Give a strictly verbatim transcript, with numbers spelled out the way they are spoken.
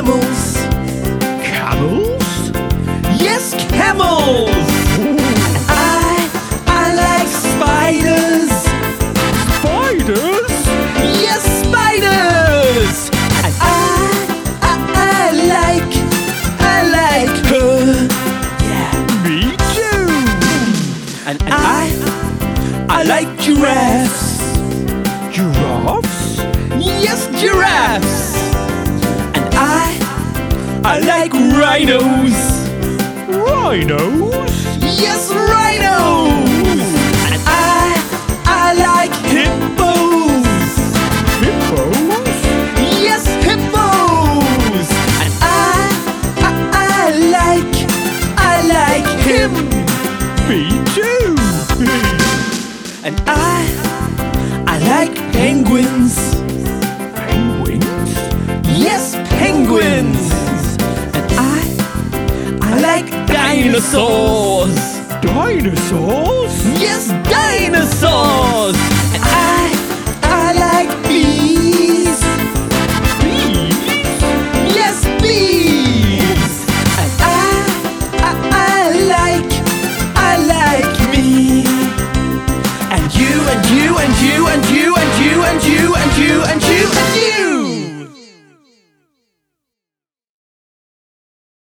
camels. Camels? Yes, camels. I, I like spiders. Spiders? Yes, spiders. And I, I, I like, I like her. Yeah. Me too. And, and I, I like giraffes. Giraffes? Yes, giraffes. And I, I like rhinos. Rhinos? Yes, rhinos. And I, I like hippos. Hippos? Yes, hippos. And I, I, I like, I like him. Me too. And I, I like penguins. Penguins? Yes, penguins. And I, I like dinosaurs. Dinosaurs? Yes, dinosaurs.